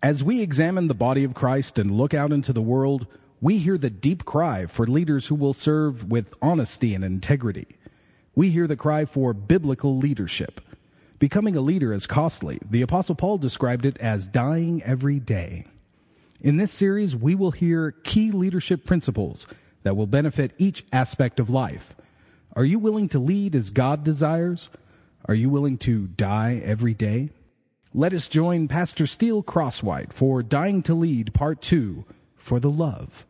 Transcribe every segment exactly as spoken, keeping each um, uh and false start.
As we examine the body of Christ and look out into the world, we hear the deep cry for leaders who will serve with honesty and integrity. We hear the cry for biblical leadership. Becoming a leader is costly. The Apostle Paul described it as dying every day. In this series, we will hear key leadership principles that will benefit each aspect of life. Are you willing to lead as God desires? Are you willing to die every day? Let us join Pastor Steele Crosswhite for Dying to Lead Part two, For the Love.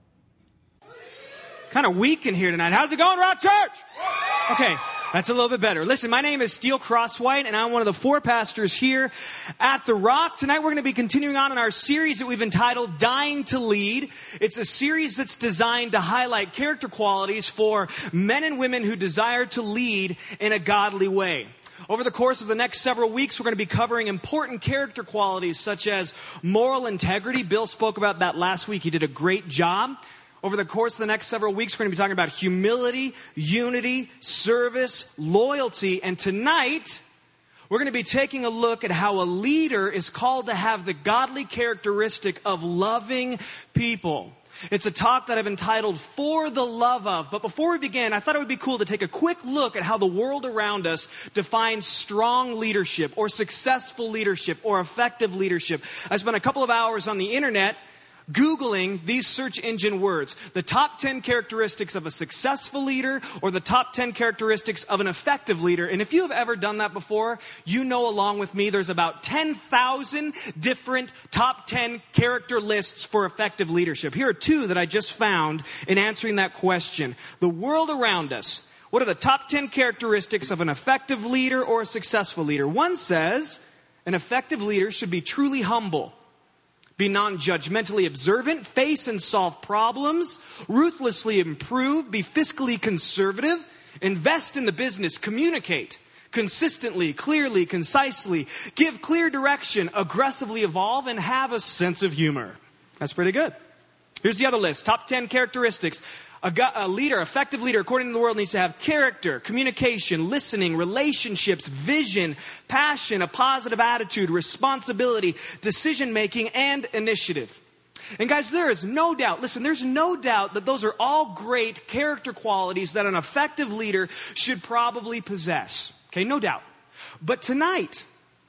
Kind of weak in here tonight. How's it going, Rock Church? Okay, that's a little bit better. Listen, my name is Steele Crosswhite, and I'm one of the four pastors here at The Rock. Tonight we're going to be continuing on in our series that we've entitled Dying to Lead. It's a series that's designed to highlight character qualities for men and women who desire to lead in a godly way. Over the course of the next several weeks, we're going to be covering important character qualities such as moral integrity. Bill spoke about that last week. He did a great job. Over the course of the next several weeks, we're going to be talking about humility, unity, service, loyalty. And tonight, we're going to be taking a look at how a leader is called to have the godly characteristic of loving people. It's a talk that I've entitled For the Love Of. But before we begin, I thought it would be cool to take a quick look at how the world around us defines strong leadership or successful leadership or effective leadership. I spent a couple of hours on the internet Googling these search engine words, the top ten characteristics of a successful leader or the top ten characteristics of an effective leader. And if you have ever done that before, you know along with me there's about ten thousand different top ten character lists for effective leadership. Here are two that I just found in answering that question. The world around us, what are the top ten characteristics of an effective leader or a successful leader? One says an effective leader should be truly humble, be non-judgmentally observant, face and solve problems, ruthlessly improve, be fiscally conservative, invest in the business, communicate consistently, clearly, concisely, give clear direction, aggressively evolve, and have a sense of humor. That's pretty good. Here's the other list. Top ten characteristics. A, go- a leader, effective leader, according to the world, needs to have character, communication, listening, relationships, vision, passion, a positive attitude, responsibility, decision-making, and initiative. And guys, there is no doubt, listen, there's no doubt that those are all great character qualities that an effective leader should probably possess. Okay, no doubt. But tonight,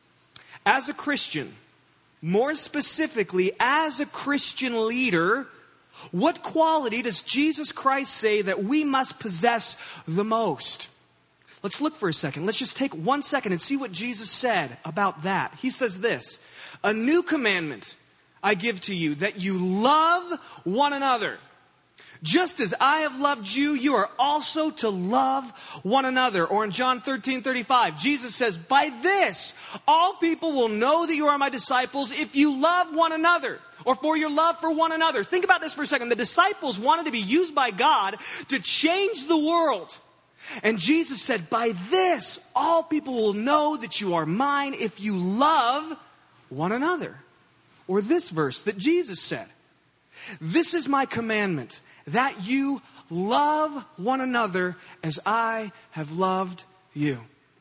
as a Christian, more specifically, as a Christian leader, what quality does Jesus Christ say that we must possess the most? Let's look for a second. Let's just take one second and see what Jesus said about that. He says this, a new commandment I give to you, that you love one another. Just as I have loved you, you are also to love one another. Or in John thirteen thirty-five, Jesus says, by this, all people will know that you are my disciples if you love one another. Or for your love for one another. Think about this for a second. The disciples wanted to be used by God to change the world. And Jesus said, by this, all people will know that you are mine if you love one another. Or this verse that Jesus said, this is my commandment, that you love one another as I have loved you.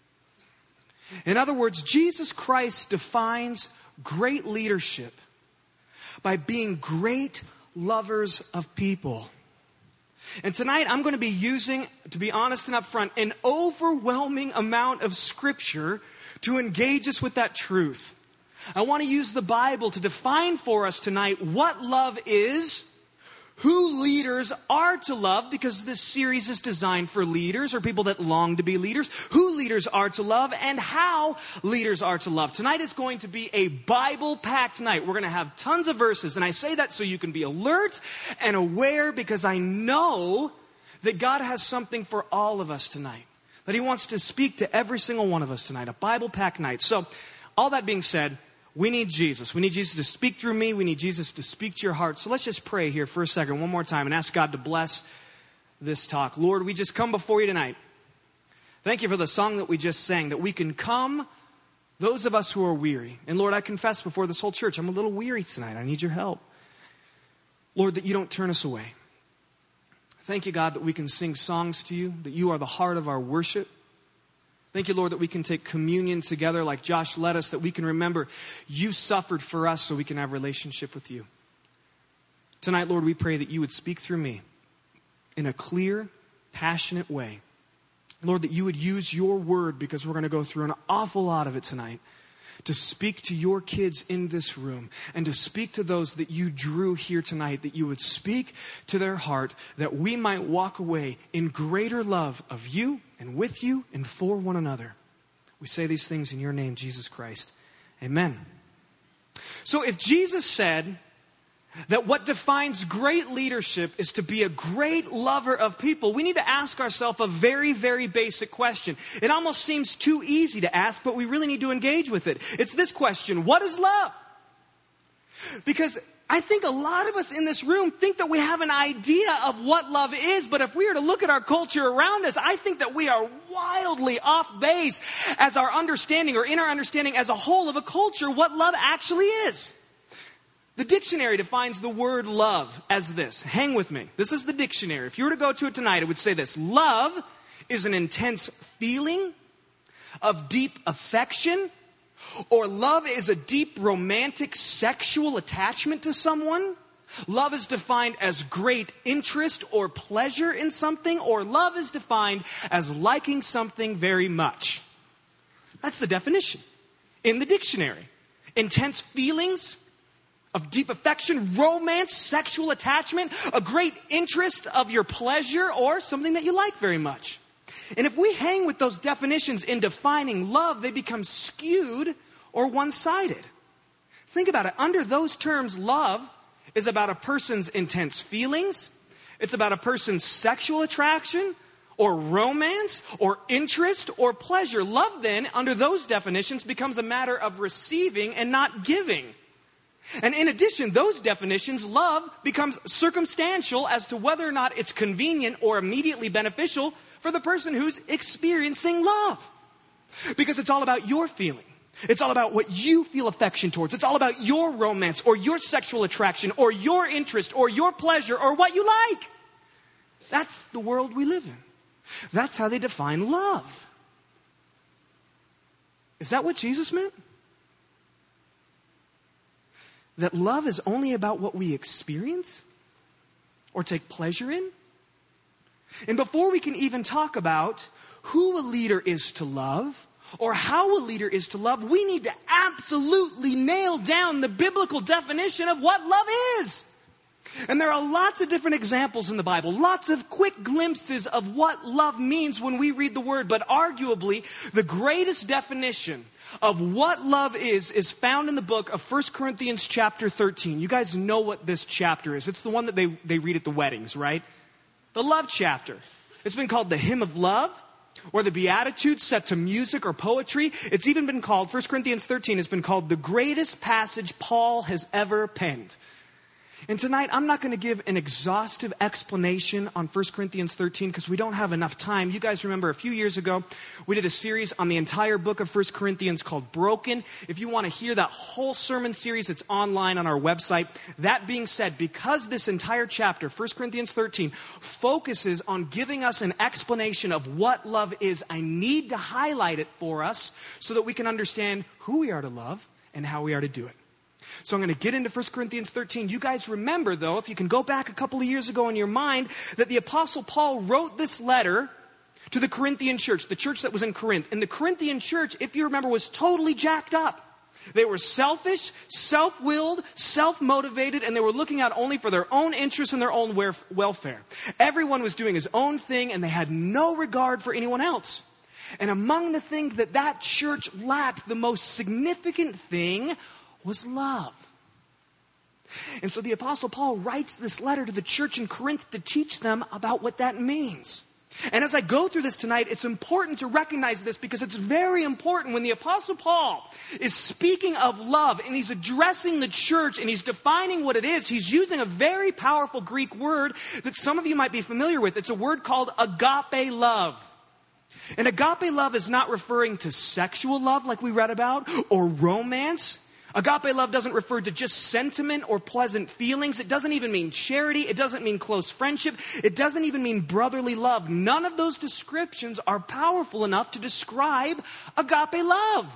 In other words, Jesus Christ defines great leadership by being great lovers of people. And tonight I'm going to be using, to be honest and upfront, an overwhelming amount of scripture to engage us with that truth. I want to use the Bible to define for us tonight what love is, who leaders are to love, because this series is designed for leaders or people that long to be leaders, who leaders are to love, and how leaders are to love. Tonight is going to be a Bible-packed night. We're going to have tons of verses, and I say that so you can be alert and aware, because I know that God has something for all of us tonight, that He wants to speak to every single one of us tonight, a Bible-packed night. So, all that being said, we need Jesus. We need Jesus to speak through me. We need Jesus to speak to your heart. So let's just pray here for a second, one more time, and ask God to bless this talk. Lord, we just come before you tonight. Thank you for the song that we just sang, that we can come, those of us who are weary. And Lord, I confess before this whole church, I'm a little weary tonight. I need your help. Lord, that you don't turn us away. Thank you, God, that we can sing songs to you, that you are the heart of our worship. Thank you, Lord, that we can take communion together like Josh led us, that we can remember you suffered for us so we can have a relationship with you. Tonight, Lord, we pray that you would speak through me in a clear, passionate way. Lord, that you would use your word, because we're going to go through an awful lot of it tonight, to speak to your kids in this room and to speak to those that you drew here tonight, that you would speak to their heart, that we might walk away in greater love of you and with you and for one another. We say these things in your name, Jesus Christ. Amen. So if Jesus said that what defines great leadership is to be a great lover of people, we need to ask ourselves a very, very basic question. It almost seems too easy to ask, but we really need to engage with it. It's this question: what is love? Because I think a lot of us in this room think that we have an idea of what love is, but if we were to look at our culture around us, I think that we are wildly off base as our understanding, or in our understanding as a whole of a culture, what love actually is. The dictionary defines the word love as this. Hang with me. This is the dictionary. If you were to go to it tonight, it would say this: love is an intense feeling of deep affection, or love is a deep romantic sexual attachment to someone. Love is defined as great interest or pleasure in something, or love is defined as liking something very much. That's the definition in the dictionary. Intense feelings of deep affection, romance, sexual attachment, a great interest of your pleasure, or something that you like very much. And if we hang with those definitions in defining love, they become skewed or one-sided. Think about it. Under those terms, love is about a person's intense feelings. It's about a person's sexual attraction, or romance, or interest, or pleasure. Love then, under those definitions, becomes a matter of receiving and not giving. And in addition, those definitions, love becomes circumstantial as to whether or not it's convenient or immediately beneficial for the person who's experiencing love. Because it's all about your feeling. It's all about what you feel affection towards. It's all about your romance or your sexual attraction or your interest or your pleasure or what you like. That's the world we live in. That's how they define love. Is that what Jesus meant? That love is only about what we experience or take pleasure in? And before we can even talk about who a leader is to love or how a leader is to love, we need to absolutely nail down the biblical definition of what love is. And there are lots of different examples in the Bible, lots of quick glimpses of what love means when we read the word, but arguably the greatest definition of what love is is found in the book of First Corinthians chapter thirteen. You guys know what this chapter is. It's the one that they, they read at the weddings, right? The love chapter. It's been called the Hymn of Love, or the Beatitudes set to music or poetry. It's even been called, First Corinthians thirteen has been called the greatest passage Paul has ever penned. And tonight, I'm not going to give an exhaustive explanation on First Corinthians thirteen because we don't have enough time. You guys remember a few years ago, we did a series on the entire book of First Corinthians called Broken. If you want to hear that whole sermon series, it's online on our website. That being said, because this entire chapter, First Corinthians thirteen, focuses on giving us an explanation of what love is, I need to highlight it for us so that we can understand who we are to love and how we are to do it. So I'm going to get into First Corinthians thirteen. You guys remember, though, if you can go back a couple of years ago in your mind, that the Apostle Paul wrote this letter to the Corinthian church, the church that was in Corinth. And the Corinthian church, if you remember, was totally jacked up. They were selfish, self-willed, self-motivated, and they were looking out only for their own interests and their own welfare. Everyone was doing his own thing, and they had no regard for anyone else. And among the things that that church lacked, the most significant thing was love. And so the Apostle Paul writes this letter to the church in Corinth to teach them about what that means. And as I go through this tonight, it's important to recognize this because it's very important when the Apostle Paul is speaking of love and he's addressing the church and he's defining what it is. He's using a very powerful Greek word that some of you might be familiar with. It's a word called agape love. And agape love is not referring to sexual love like we read about or romance. Agape love doesn't refer to just sentiment or pleasant feelings. It doesn't even mean charity. It doesn't mean close friendship. It doesn't even mean brotherly love. None of those descriptions are powerful enough to describe agape love.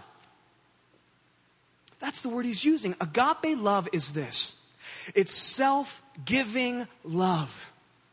That's the word he's using. Agape love is this. It's self-giving love.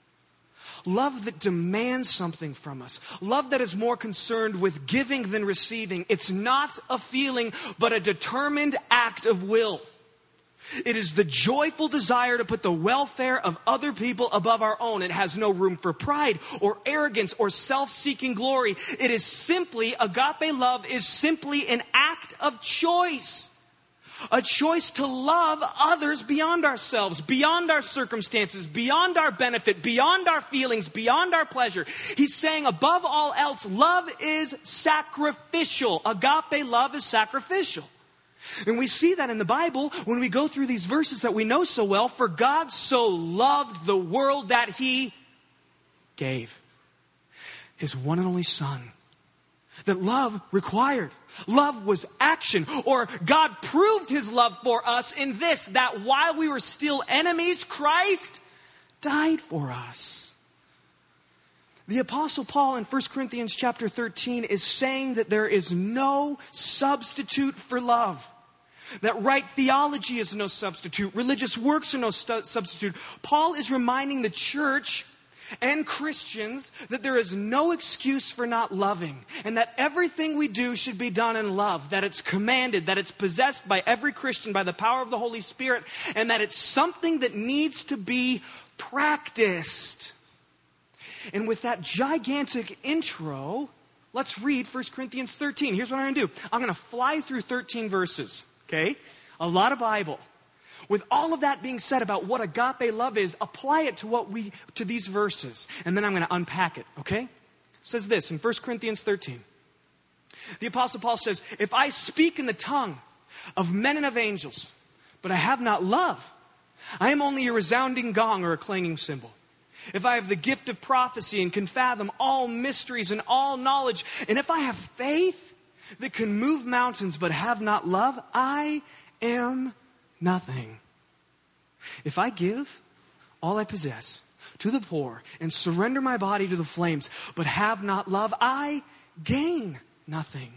Love that demands something from us. Love that is more concerned with giving than receiving. It's not a feeling, but a determined act of will. It is the joyful desire to put the welfare of other people above our own. It has no room for pride or arrogance or self-seeking glory. It is simply, agape love is simply an act of choice. A choice to love others beyond ourselves, beyond our circumstances, beyond our benefit, beyond our feelings, beyond our pleasure. He's saying above all else, love is sacrificial. Agape love is sacrificial. And we see that in the Bible when we go through these verses that we know so well. For God so loved the world that he gave his one and only Son. That love required. Love was action. Or God proved his love for us in this, that while we were still enemies, Christ died for us. The Apostle Paul in First Corinthians chapter thirteen is saying that there is no substitute for love. That right theology is no substitute. Religious works are no stu- substitute. Paul is reminding the church and Christians that there is no excuse for not loving, and that everything we do should be done in love, that it's commanded, that it's possessed by every Christian by the power of the Holy Spirit, and that it's something that needs to be practiced. And with that gigantic intro, let's read First Corinthians thirteen. Here's what I'm going to do. I'm going to fly through thirteen verses, okay? A lot of Bible. With all of that being said about what agape love is, apply it to what we to these verses. And then I'm going to unpack it, okay? It says this in First Corinthians thirteen. The Apostle Paul says, if I speak in the tongue of men and of angels, but I have not love, I am only a resounding gong or a clanging cymbal. If I have the gift of prophecy and can fathom all mysteries and all knowledge, and if I have faith that can move mountains but have not love, I am nothing. If I give all I possess to the poor and surrender my body to the flames, but have not love, I gain nothing.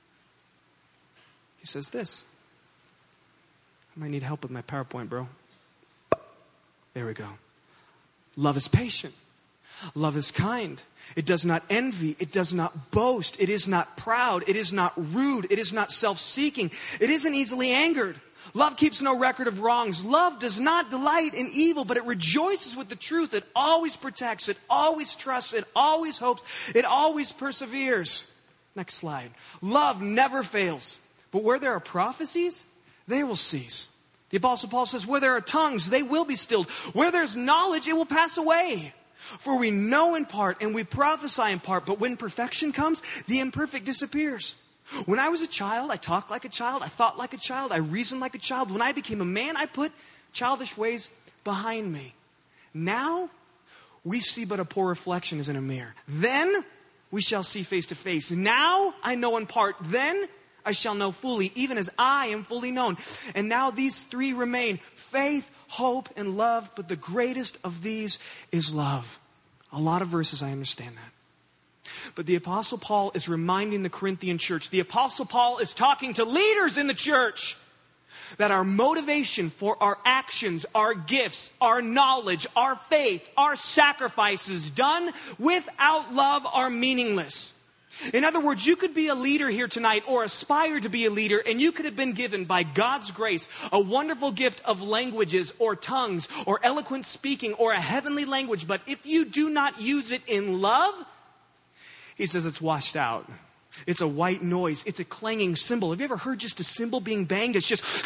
He says this. I might need help with my PowerPoint, bro. There we go. Love is patient. Love is kind. It does not envy. It does not boast. It is not proud. It is not rude. It is not self-seeking. It isn't easily angered. Love keeps no record of wrongs. Love does not delight in evil, but it rejoices with the truth. It always protects. It always trusts. It always hopes. It always perseveres. Next slide. Love never fails. But where there are prophecies, they will cease. The Apostle Paul says, where there are tongues, they will be stilled. Where there's knowledge, it will pass away. For we know in part and we prophesy in part, but when perfection comes, the imperfect disappears. When I was a child, I talked like a child, I thought like a child, I reasoned like a child. When I became a man, I put childish ways behind me. Now, we see but a poor reflection as in a mirror. Then, we shall see face to face. Now, I know in part. Then, I shall know fully, even as I am fully known. And now these three remain, faith, hope, and love. But the greatest of these is love. A lot of verses, I understand that. But the Apostle Paul is reminding the Corinthian church. The Apostle Paul is talking to leaders in the church that our motivation for our actions, our gifts, our knowledge, our faith, our sacrifices done without love are meaningless. In other words, you could be a leader here tonight or aspire to be a leader, and you could have been given by God's grace a wonderful gift of languages or tongues or eloquent speaking or a heavenly language. But if you do not use it in love, he says it's washed out. It's a white noise. It's a clanging cymbal. Have you ever heard just a cymbal being banged? It's just...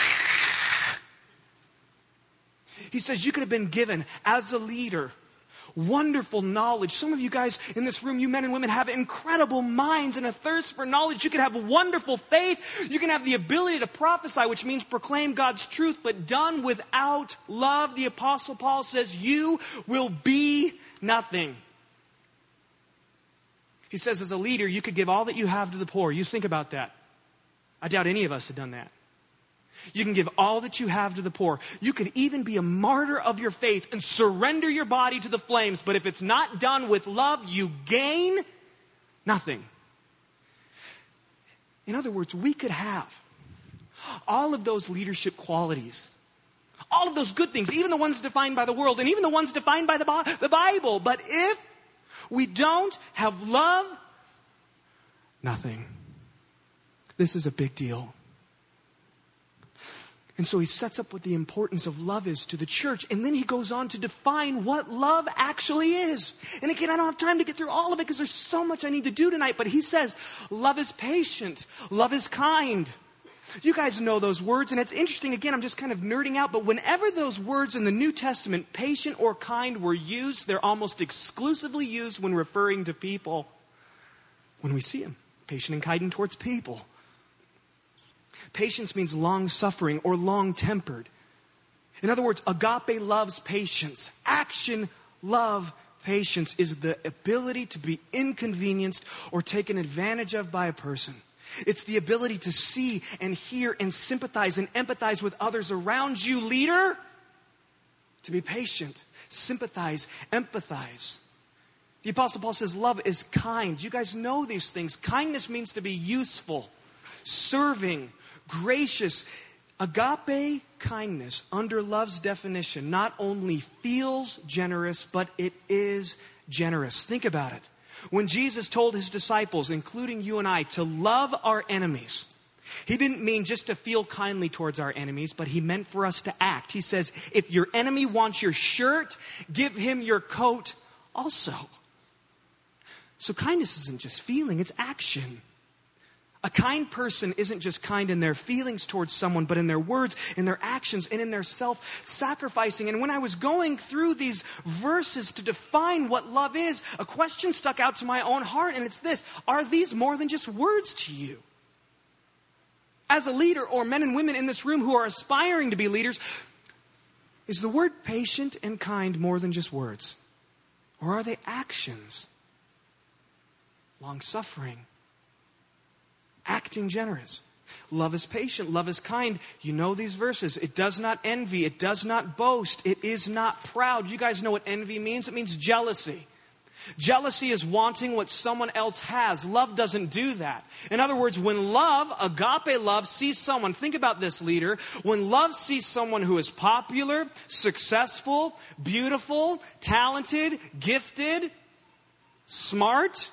He says you could have been given as a leader wonderful knowledge. Some of you guys in this room, you men and women, have incredible minds and a thirst for knowledge. You can have wonderful faith. You can have the ability to prophesy, which means proclaim God's truth, but done without love, the Apostle Paul says, you will be nothing. He says, as a leader, you could give all that you have to the poor. You think about that. I doubt any of us have done that. You can give all that you have to the poor. You could even be a martyr of your faith and surrender your body to the flames. But if it's not done with love, you gain nothing. In other words, we could have all of those leadership qualities, all of those good things, even the ones defined by the world and even the ones defined by the, the Bible. But if we don't have love, nothing. This is a big deal. And so he sets up what the importance of love is to the church. And then he goes on to define what love actually is. And again, I don't have time to get through all of it because there's so much I need to do tonight. But he says, love is patient. Love is kind. You guys know those words. And it's interesting. Again, I'm just kind of nerding out. But whenever those words in the New Testament, patient or kind, were used, they're almost exclusively used when referring to people. When we see them, patient and kind towards people. Patience means long-suffering or long-tempered. In other words, agape loves patience. Action love patience is the ability to be inconvenienced or taken advantage of by a person. It's the ability to see and hear and sympathize and empathize with others around you, leader. To be patient, sympathize, empathize. The Apostle Paul says love is kind. You guys know these things. Kindness means to be useful, serving, gracious. Agape kindness, under love's definition, not only feels generous, but it is generous. Think about it. When Jesus told his disciples, including you and I, to love our enemies, he didn't mean just to feel kindly towards our enemies, but he meant for us to act. He says, if your enemy wants your shirt, give him your coat also. So kindness isn't just feeling, it's action. A kind person isn't just kind in their feelings towards someone, but in their words, in their actions, and in their self-sacrificing. And when I was going through these verses to define what love is, a question stuck out to my own heart, and it's this: are these more than just words to you? As a leader, or men and women in this room who are aspiring to be leaders, is the word patient and kind more than just words? Or are they actions? Long-suffering. Acting generous. Love is patient. Love is kind. You know these verses. It does not envy. It does not boast. It is not proud. You guys know what envy means? It means jealousy. Jealousy is wanting what someone else has. Love doesn't do that. In other words, when love, agape love, sees someone, think about this, leader. When love sees someone who is popular, successful, beautiful, talented, gifted, smart,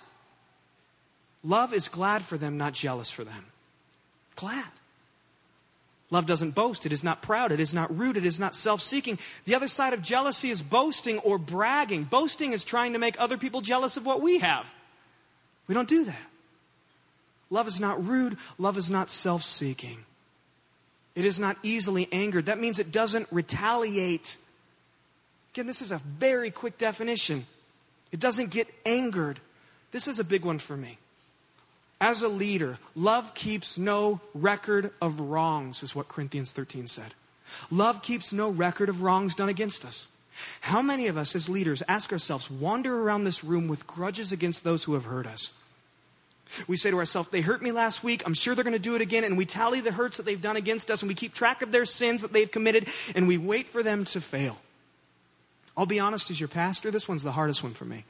love is glad for them, not jealous for them. Glad. Love doesn't boast. It is not proud. It is not rude. It is not self-seeking. The other side of jealousy is boasting or bragging. Boasting is trying to make other people jealous of what we have. We don't do that. Love is not rude. Love is not self-seeking. It is not easily angered. That means it doesn't retaliate. Again, this is a very quick definition. It doesn't get angered. This is a big one for me. As a leader, love keeps no record of wrongs, is what Corinthians thirteen said. Love keeps no record of wrongs done against us. How many of us as leaders ask ourselves, wander around this room with grudges against those who have hurt us? We say to ourselves, they hurt me last week, I'm sure they're going to do it again, and we tally the hurts that they've done against us, and we keep track of their sins that they've committed, and we wait for them to fail. I'll be honest, as your pastor, this one's the hardest one for me.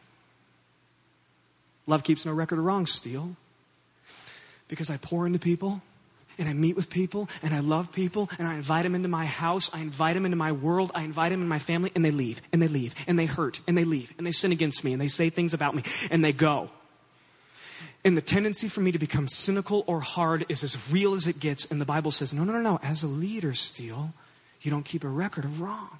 Love keeps no record of wrongs, Steele. Because I pour into people, and I meet with people, and I love people, and I invite them into my house, I invite them into my world, I invite them into my family, and they leave, and they leave, and they hurt, and they leave, and they sin against me, and they say things about me, and they go. And the tendency for me to become cynical or hard is as real as it gets, and the Bible says, no, no, no, no, as a leader, Steele, you don't keep a record of wrong.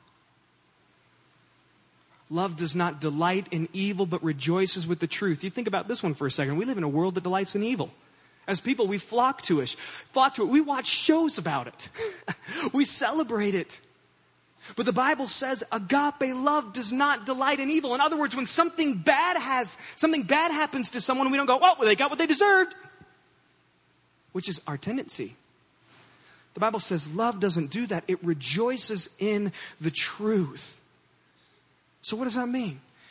Love does not delight in evil, but rejoices with the truth. You think about this one for a second. We live in a world that delights in evil. As people, we flock to it. Flock to it. We watch shows about it. We celebrate it. But the Bible says agape love does not delight in evil. In other words, when something bad has, something bad happens to someone, we don't go, well, they got what they deserved. Which is our tendency. The Bible says love doesn't do that. It rejoices in the truth. So what does that mean?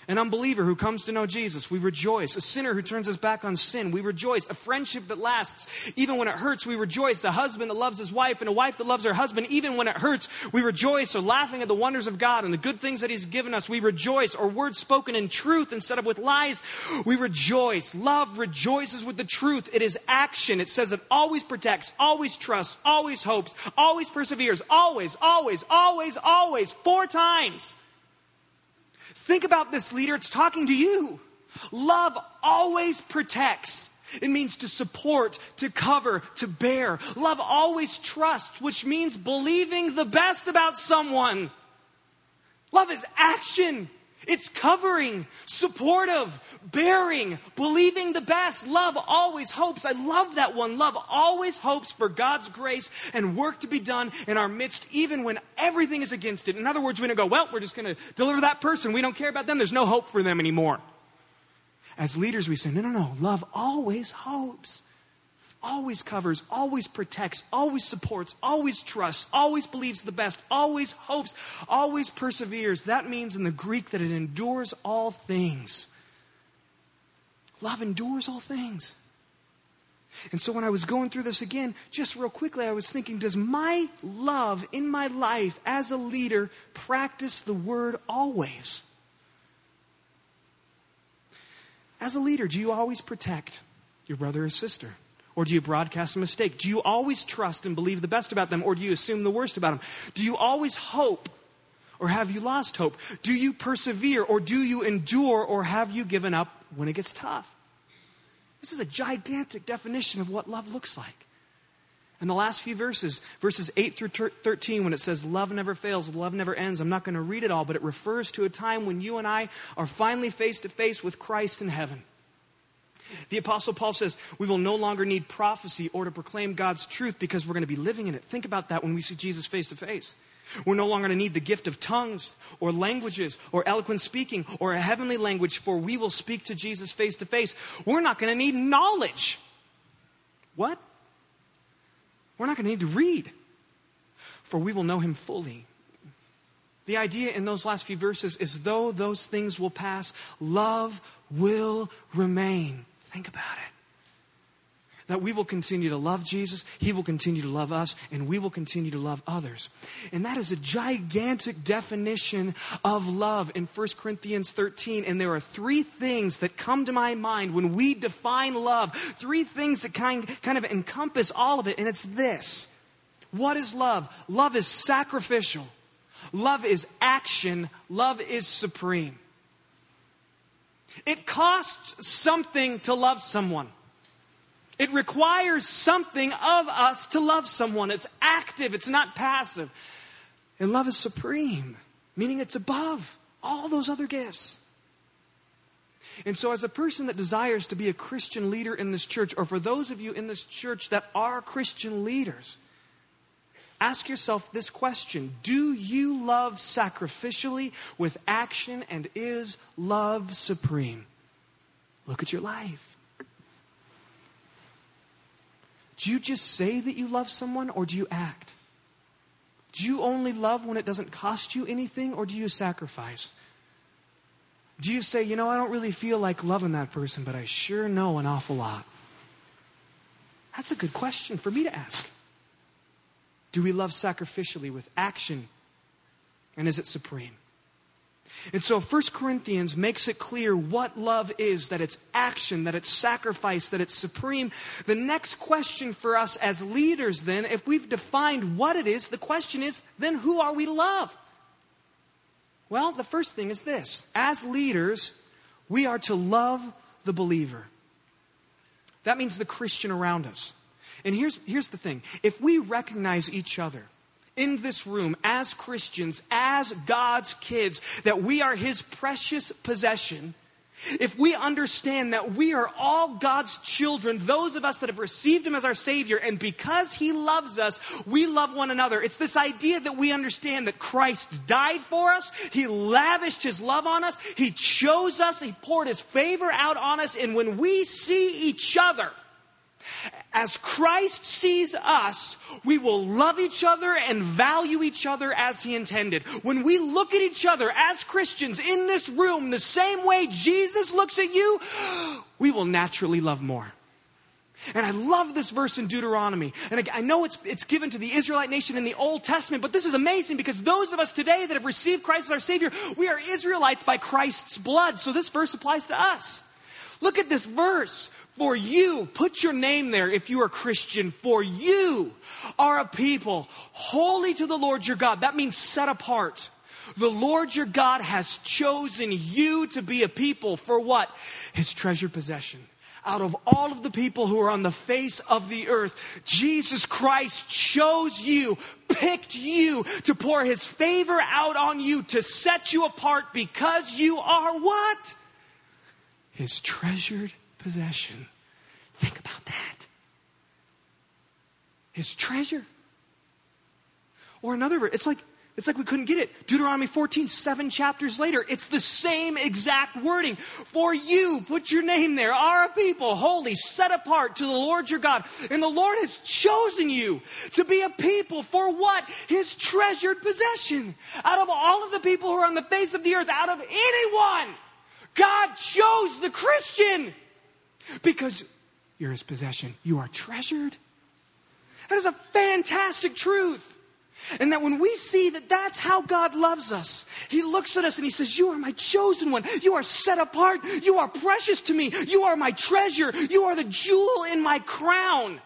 An unbeliever who comes to know Jesus, we rejoice. A sinner who turns his back on sin, we rejoice. A friendship that lasts, even when it hurts, we rejoice. A husband that loves his wife and a wife that loves her husband, even when it hurts, we rejoice. Or laughing at the wonders of God and the good things that he's given us, we rejoice. Or words spoken in truth instead of with lies, we rejoice. Love rejoices with the truth. It is action. It says it always protects, always trusts, always hopes, always perseveres, always, always, always, always, four times. Think about this, leader. It's talking to you. Love always protects. It means to support, to cover, to bear. Love always trusts, which means believing the best about someone. Love is action. It's covering, supportive, bearing, believing the best. Love always hopes. I love that one. Love always hopes for God's grace and work to be done in our midst, even when everything is against it. In other words, we don't go, well, we're just going to deliver that person. We don't care about them. There's no hope for them anymore. As leaders, we say, no, no, no. Love always hopes, always covers, always protects, always supports, always trusts, always believes the best, always hopes, always perseveres. That means in the Greek that it endures all things. Love endures all things. And so when I was going through this again, just real quickly, I was thinking, does my love in my life as a leader practice the word always? As a leader, do you always protect your brother or sister? Or do you broadcast a mistake? Do you always trust and believe the best about them? Or do you assume the worst about them? Do you always hope? Or have you lost hope? Do you persevere? Or do you endure? Or have you given up when it gets tough? This is a gigantic definition of what love looks like. And the last few verses, verses eight through thirteen, when it says love never fails, love never ends, I'm not going to read it all, but it refers to a time when you and I are finally face to face with Christ in heaven. The Apostle Paul says, we will no longer need prophecy or to proclaim God's truth because we're going to be living in it. Think about that when we see Jesus face to face. We're no longer going to need the gift of tongues or languages or eloquent speaking or a heavenly language, for we will speak to Jesus face to face. We're not going to need knowledge. What? We're not going to need to read, for we will know him fully. The idea in those last few verses is, though those things will pass, love will remain. Think about it. That we will continue to love Jesus, he will continue to love us, and we will continue to love others. And that is a gigantic definition of love in First Corinthians thirteen. And there are three things that come to my mind when we define love. Three things that kind, kind of encompass all of it. And it's this. What is love? Love is sacrificial. Love is action. Love is supreme. It costs something to love someone. It requires something of us to love someone. It's active. It's not passive. And love is supreme, meaning it's above all those other gifts. And so as a person that desires to be a Christian leader in this church, or for those of you in this church that are Christian leaders, ask yourself this question. Do you love sacrificially with action, and is love supreme? Look at your life. Do you just say that you love someone, or do you act? Do you only love when it doesn't cost you anything, or do you sacrifice? Do you say, you know, I don't really feel like loving that person, but I sure know an awful lot? That's a good question for me to ask. Do we love sacrificially with action, and is it supreme? And so First Corinthians makes it clear what love is, that it's action, that it's sacrifice, that it's supreme. The next question for us as leaders then, if we've defined what it is, the question is, then who are we to love? Well, the first thing is this. As leaders, we are to love the believer. That means the Christian around us. And here's, here's the thing. If we recognize each other in this room as Christians, as God's kids, that we are his precious possession, if we understand that we are all God's children, those of us that have received him as our Savior, and because he loves us, we love one another. It's this idea that we understand that Christ died for us, he lavished his love on us, he chose us, he poured his favor out on us, and when we see each other As Christ sees us, we will love each other and value each other as he intended. When we look at each other as Christians in this room the same way Jesus looks at you, we will naturally love more. And I love this verse in Deuteronomy. And I know it's, it's given to the Israelite nation in the Old Testament, but this is amazing because those of us today that have received Christ as our Savior, we are Israelites by Christ's blood. So this verse applies to us. Look at this verse. For you, put your name there if you are Christian. For you are a people holy to the Lord your God. That means set apart. The Lord your God has chosen you to be a people for what? His treasured possession. Out of all of the people who are on the face of the earth, Jesus Christ chose you, picked you to pour his favor out on you, to set you apart because you are what? His treasured possession. Think about that. His treasure. Or another verse. It's like, it's like we couldn't get it. Deuteronomy fourteen, seven chapters later. It's the same exact wording. For you, put your name there, are a people holy, set apart to the Lord your God. And the Lord has chosen you to be a people for what? His treasured possession. Out of all of the people who are on the face of the earth, out of anyone, God chose the Christian because you're his possession. You are treasured. That is a fantastic truth. And that when we see that that's how God loves us, he looks at us and he says, you are my chosen one. You are set apart. You are precious to me. You are my treasure. You are the jewel in my crown.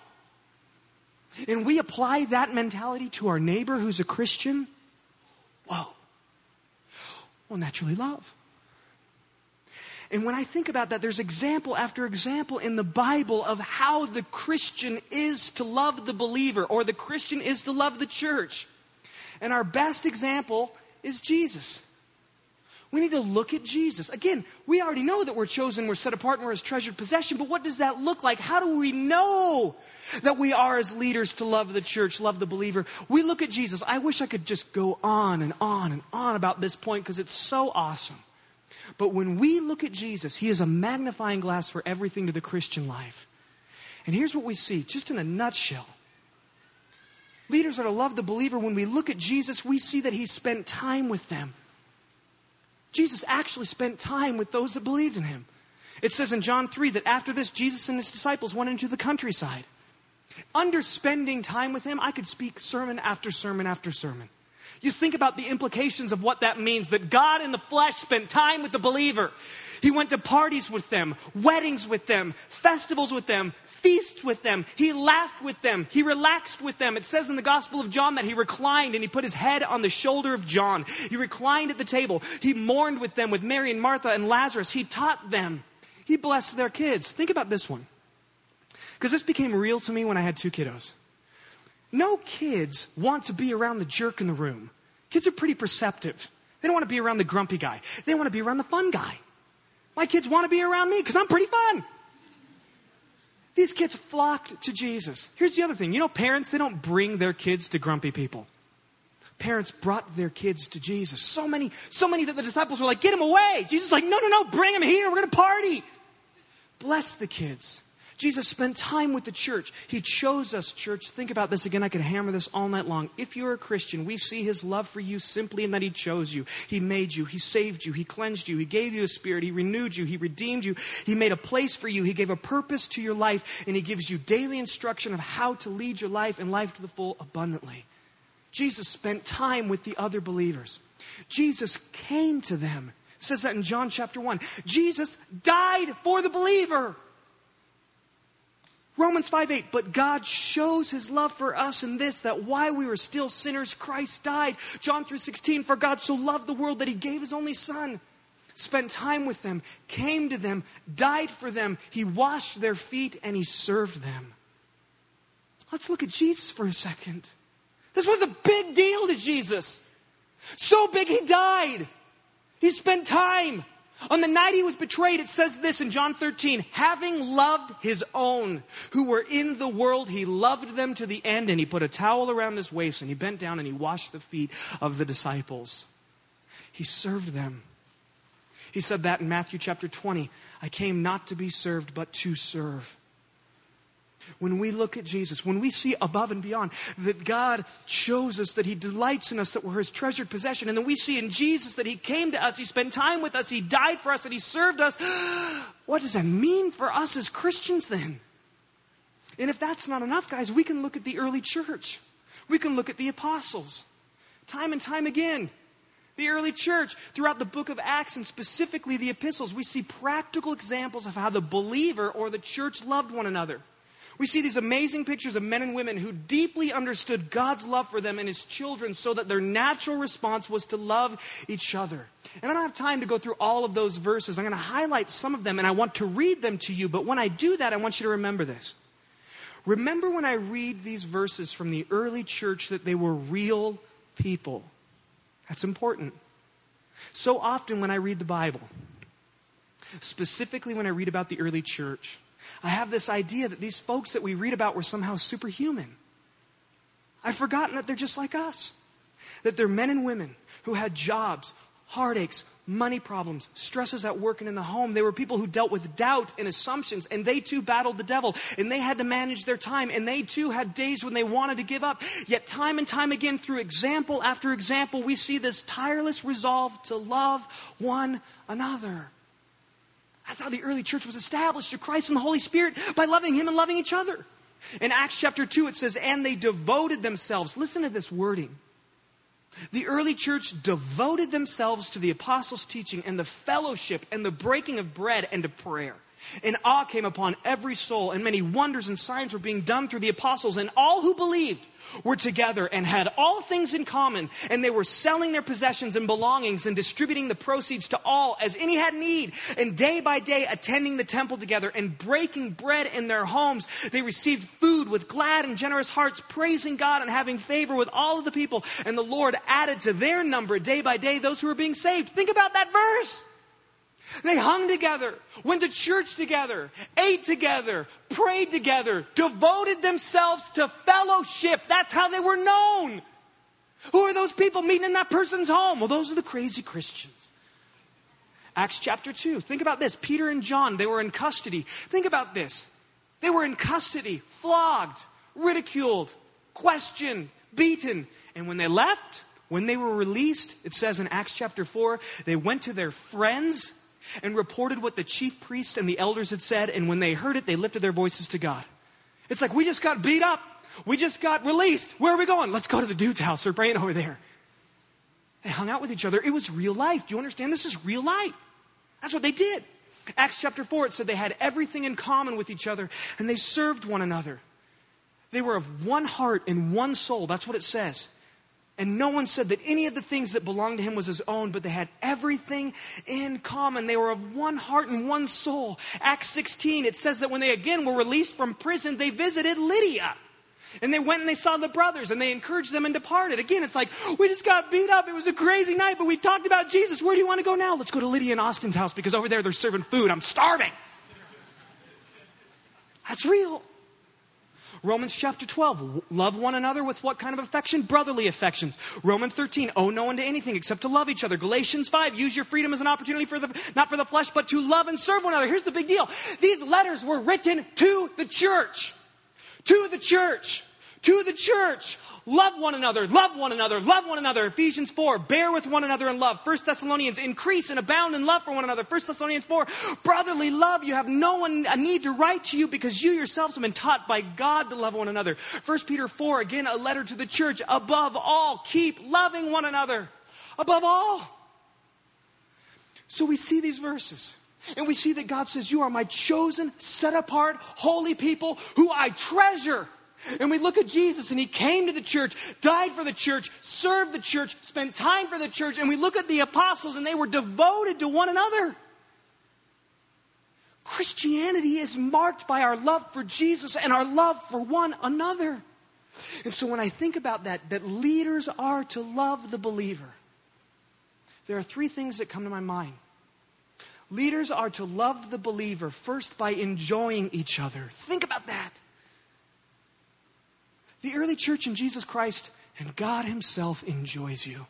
And we apply that mentality to our neighbor who's a Christian. Whoa. We'll naturally love. And when I think about that, there's example after example in the Bible of how the Christian is to love the believer, or the Christian is to love the church. And our best example is Jesus. We need to look at Jesus. Again, we already know that we're chosen, we're set apart, and we're his treasured possession. But what does that look like? How do we know that we are as leaders to love the church, love the believer? We look at Jesus. I wish I could just go on and on and on about this point because it's so awesome. But when we look at Jesus, he is a magnifying glass for everything to the Christian life. And here's what we see, just in a nutshell. Leaders are to love the believer. When we look at Jesus, we see that he spent time with them. Jesus actually spent time with those that believed in him. It says in John three that after this, Jesus and his disciples went into the countryside. Under spending time with him, I could speak sermon after sermon after sermon. You think about the implications of what that means, that God in the flesh spent time with the believer. He went to parties with them, weddings with them, festivals with them, feasts with them. He laughed with them. He relaxed with them. It says in the Gospel of John that he reclined and he put his head on the shoulder of John. He reclined at the table. He mourned with them, with Mary and Martha and Lazarus. He taught them. He blessed their kids. Think about this one, because this became real to me when I had two kiddos. No kids want to be around the jerk in the room. Kids are pretty perceptive. They don't want to be around the grumpy guy. They want to be around the fun guy. My kids want to be around me because I'm pretty fun. These kids flocked to Jesus. Here's the other thing. You know, parents, they don't bring their kids to grumpy people. Parents brought their kids to Jesus. So many, so many that the disciples were like, get him away. Jesus is like, no, no, no, bring him here. We're going to party. Bless the kids. Jesus spent time with the church. He chose us, church. Think about this again. I could hammer this all night long. If you're a Christian, we see his love for you simply in that he chose you. He made you. He saved you. He cleansed you. He gave you a spirit. He renewed you. He redeemed you. He made a place for you. He gave a purpose to your life. And he gives you daily instruction of how to lead your life and life to the full abundantly. Jesus spent time with the other believers. Jesus came to them. It says that in John chapter one. Jesus died for the believer. Romans five eight, but God shows his love for us in this, that while we were still sinners, Christ died. John three sixteen, for God so loved the world that he gave his only son. Spent time with them, came to them, died for them. He washed their feet and he served them. Let's look at Jesus for a second. This was a big deal to Jesus. So big he died. He spent time. On the night he was betrayed, it says this in John thirteen, having loved his own who were in the world, he loved them to the end, and he put a towel around his waist and he bent down and he washed the feet of the disciples. He served them. He said that in Matthew chapter twenty, I came not to be served, but to serve. When we look at Jesus, when we see above and beyond that God chose us, that he delights in us, that we're his treasured possession, and then we see in Jesus that he came to us, he spent time with us, he died for us, and he served us, what does that mean for us as Christians then? And if that's not enough, guys, we can look at the early church. We can look at the apostles. Time and time again, the early church, throughout the book of Acts and specifically the epistles, we see practical examples of how the believer or the church loved one another. We see these amazing pictures of men and women who deeply understood God's love for them and his children so that their natural response was to love each other. And I don't have time to go through all of those verses. I'm going to highlight some of them and I want to read them to you. But when I do that, I want you to remember this. Remember when I read these verses from the early church that they were real people. That's important. So often when I read the Bible, specifically when I read about the early church, I have this idea that these folks that we read about were somehow superhuman. I've forgotten that they're just like us. That they're men and women who had jobs, heartaches, money problems, stresses at work and in the home. They were people who dealt with doubt and assumptions, and they too battled the devil, and they had to manage their time, and they too had days when they wanted to give up. Yet time and time again, through example after example, we see this tireless resolve to love one another. That's how the early church was established through Christ and the Holy Spirit, by loving him and loving each other. In Acts chapter two, it says, and they devoted themselves. Listen to this wording. The early church devoted themselves to the apostles' teaching and the fellowship and the breaking of bread and to prayer. And awe came upon every soul, and many wonders and signs were being done through the apostles. And all who believed were together and had all things in common. And they were selling their possessions and belongings and distributing the proceeds to all as any had need. And day by day attending the temple together and breaking bread in their homes, they received food with glad and generous hearts, praising God and having favor with all of the people. And the Lord added to their number day by day those who were being saved. Think about that verse. They hung together, went to church together, ate together, prayed together, devoted themselves to fellowship. That's how they were known. Who are those people meeting in that person's home? Well, those are the crazy Christians. Acts chapter two. Think about this. Peter and John, they were in custody. Think about this. They were in custody, flogged, ridiculed, questioned, beaten. And when they left, when they were released, it says in Acts chapter four, they went to their friends and reported what the chief priests and the elders had said. And when they heard it, they lifted their voices to God. It's like, we just got beat up. We just got released. Where are we going? Let's go to the dude's house. They're praying over there. They hung out with each other. It was real life. Do you understand? This is real life. That's what they did. Acts chapter four, it said they had everything in common with each other and they served one another. They were of one heart and one soul. That's what it says. And no one said that any of the things that belonged to him was his own, but they had everything in common. They were of one heart and one soul. Acts sixteen, it says that when they again were released from prison, they visited Lydia. And they went and they saw the brothers and they encouraged them and departed. Again, it's like, we just got beat up. It was a crazy night, but we talked about Jesus. Where do you want to go now? Let's go to Lydia and Austin's house because over there they're serving food. I'm starving. That's real. Romans chapter twelve, love one another with what kind of affection? Brotherly affections. Romans thirteen, owe no one to anything except to love each other. Galatians five, use your freedom as an opportunity for the, not for the flesh, but to love and serve one another. Here's the big deal. These letters were written to the church. To the church. To the church. Love one another. Love one another. Love one another. Ephesians four, bear with one another in love. First Thessalonians, increase and abound in love for one another. First Thessalonians four, brotherly love. You have no one a need to write to you because you yourselves have been taught by God to love one another. First Peter four, again, a letter to the church. Above all, keep loving one another. Above all. So we see these verses. And we see that God says, you are my chosen, set apart, holy people who I treasure. And we look at Jesus and he came to the church, died for the church, served the church, spent time for the church. And we look at the apostles and they were devoted to one another. Christianity is marked by our love for Jesus and our love for one another. And so when I think about that, that leaders are to love the believer, there are three things that come to my mind. Leaders are to love the believer first by enjoying each other. Think about that. The early church in Jesus Christ and God himself enjoys you.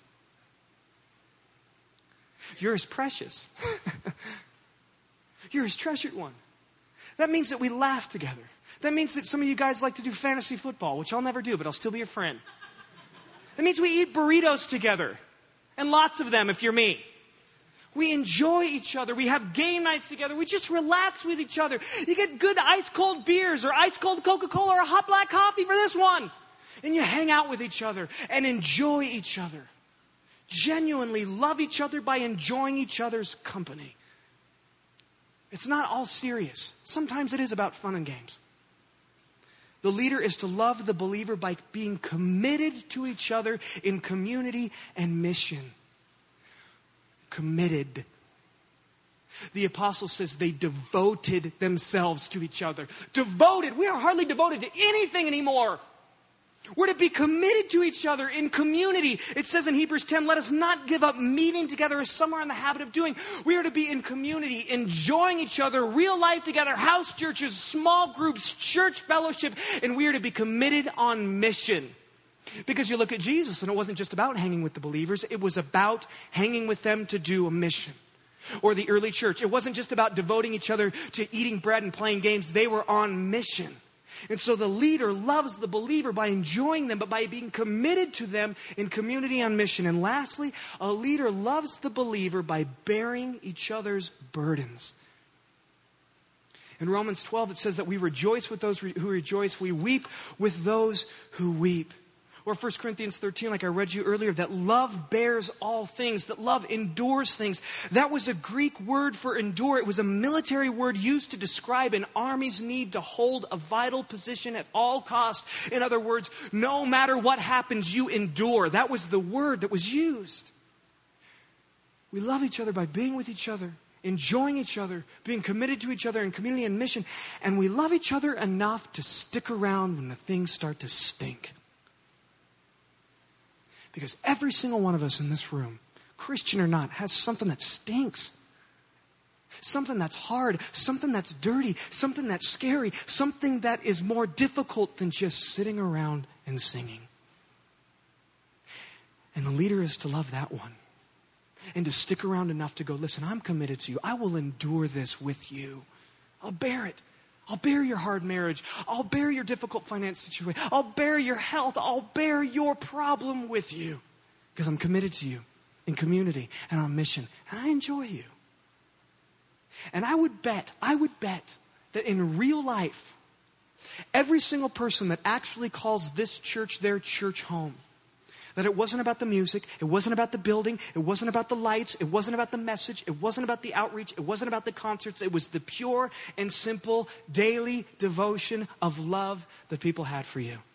You're his precious. You're his treasured one. That means that we laugh together. That means that some of you guys like to do fantasy football, which I'll never do, but I'll still be your friend. That means we eat burritos together, and lots of them if you're me. We enjoy each other. We have game nights together. We just relax with each other. You get good ice-cold beers or ice-cold Coca-Cola or a hot black coffee for this one. And you hang out with each other and enjoy each other. Genuinely love each other by enjoying each other's company. It's not all serious. Sometimes it is about fun and games. The leader is to love the believer by being committed to each other in community and mission. Committed. The apostle says they devoted themselves to each other. Devoted. We are hardly devoted to anything anymore. We're to be committed to each other in community. It says in Hebrews ten, let us not give up meeting together as some are in the habit of doing. We are to be in community, enjoying each other, real life together, house churches, small groups, church fellowship, and we are to be committed on mission. Because you look at Jesus, and it wasn't just about hanging with the believers, it was about hanging with them to do a mission. Or the early church, it wasn't just about devoting each other to eating bread and playing games, they were on mission. And so the leader loves the believer by enjoying them, but by being committed to them in community on mission. And lastly, a leader loves the believer by bearing each other's burdens. In Romans twelve, it says that we rejoice with those who rejoice. We weep with those who weep. Or First Corinthians thirteen, like I read you earlier, that love bears all things, that love endures things. That was a Greek word for endure. It was a military word used to describe an army's need to hold a vital position at all costs. In other words, no matter what happens, you endure. That was the word that was used. We love each other by being with each other, enjoying each other, being committed to each other in community and mission. And we love each other enough to stick around when the things start to stink. Because every single one of us in this room, Christian or not, has something that stinks. Something that's hard, something that's dirty, something that's scary, something that is more difficult than just sitting around and singing. And the leader is to love that one. And to stick around enough to go, listen, I'm committed to you. I will endure this with you. I'll bear it. I'll bear your hard marriage. I'll bear your difficult finance situation. I'll bear your health. I'll bear your problem with you. Because I'm committed to you in community and on mission. And I enjoy you. And I would bet, I would bet that in real life, every single person that actually calls this church their church home, that it wasn't about the music, it wasn't about the building, it wasn't about the lights, it wasn't about the message, it wasn't about the outreach, it wasn't about the concerts, it was the pure and simple daily devotion of love that people had for you.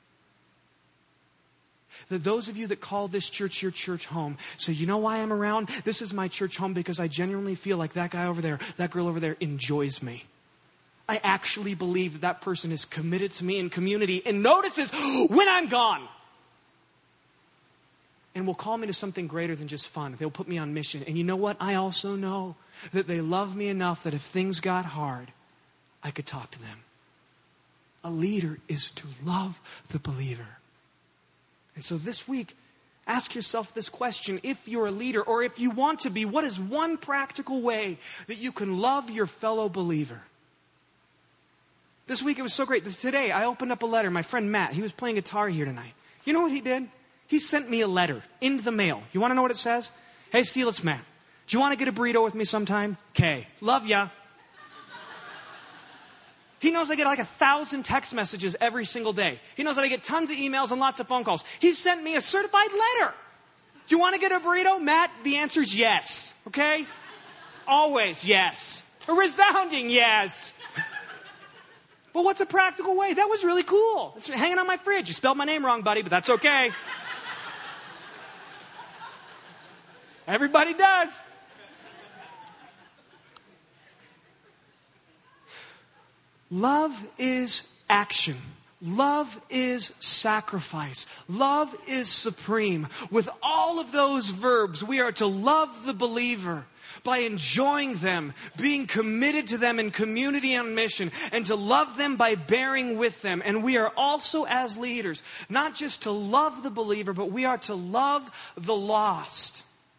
That those of you that call this church your church home say, you know why I'm around? This is my church home because I genuinely feel like that guy over there, that girl over there enjoys me. I actually believe that that person is committed to me in community and notices when I'm gone. And will call me to something greater than just fun. They'll put me on mission. And you know what? I also know that they love me enough that if things got hard, I could talk to them. A leader is to love the believer. And so this week, ask yourself this question. If you're a leader, or if you want to be, what is one practical way that you can love your fellow believer? This week it was so great. Today I opened up a letter. My friend Matt, he was playing guitar here tonight. You know what he did? He sent me a letter in the mail. You want to know what it says? Hey, Steele, it's Matt. Do you want to get a burrito with me sometime? Okay. Love ya. He knows I get like a thousand text messages every single day. He knows that I get tons of emails and lots of phone calls. He sent me a certified letter. Do you want to get a burrito? Matt, the answer is yes. Okay? Always yes. A resounding yes. But what's a practical way? That was really cool. It's hanging on my fridge. You spelled my name wrong, buddy, but that's okay. Everybody does. Love is action. Love is sacrifice. Love is supreme. With all of those verbs, we are to love the believer by enjoying them, being committed to them in community and mission, and to love them by bearing with them. And we are also, as leaders, not just to love the believer, but we are to love the lost.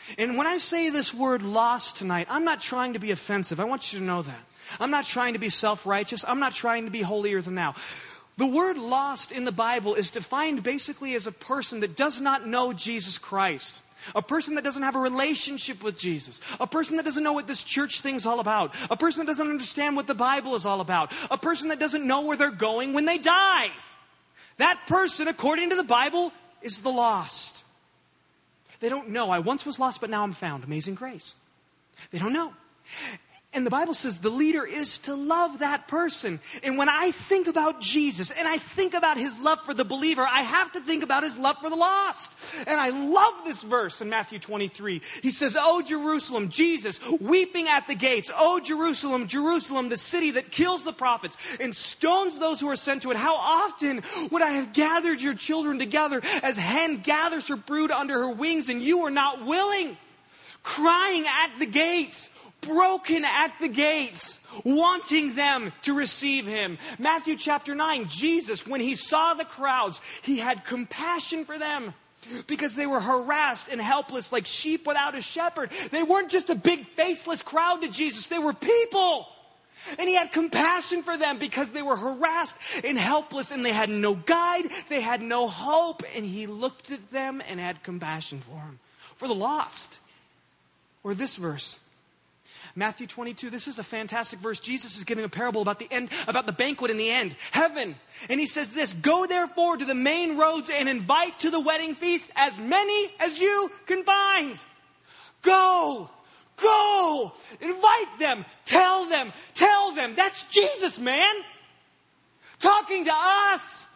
And when I say this word lost tonight, I'm not trying to be offensive. I want you to know that. I'm not trying to be self-righteous. I'm not trying to be holier than thou. The word lost in the Bible is defined basically as a person that does not know Jesus Christ. A person that doesn't have a relationship with Jesus. A person that doesn't know what this church thing's all about. A person that doesn't understand what the Bible is all about. A person that doesn't know where they're going when they die. That person, according to the Bible, is the lost. They don't know. I once was lost, but now I'm found. Amazing grace. They don't know. And the Bible says the leader is to love that person. And when I think about Jesus and I think about his love for the believer, I have to think about his love for the lost. And I love this verse in Matthew twenty-three. He says, "O Jerusalem," Jesus weeping at the gates, "O Jerusalem, Jerusalem, the city that kills the prophets and stones those who are sent to it. How often would I have gathered your children together as hen gathers her brood under her wings, and you are not willing." Crying at the gates. Broken at the gates, wanting them to receive him. Matthew chapter nine, Jesus, when he saw the crowds, he had compassion for them because they were harassed and helpless like sheep without a shepherd. They weren't just a big faceless crowd to Jesus, they were people. And he had compassion for them because they were harassed and helpless and they had no guide, they had no hope. And he looked at them and had compassion for them. For the lost. Or this verse. Matthew twenty-two, this is a fantastic verse. Jesus is giving a parable about the end, about the banquet in the end, heaven. And he says this, "Go therefore to the main roads and invite to the wedding feast as many as you can find." Go, go, invite them, tell them, tell them. That's Jesus, man. Talking to us.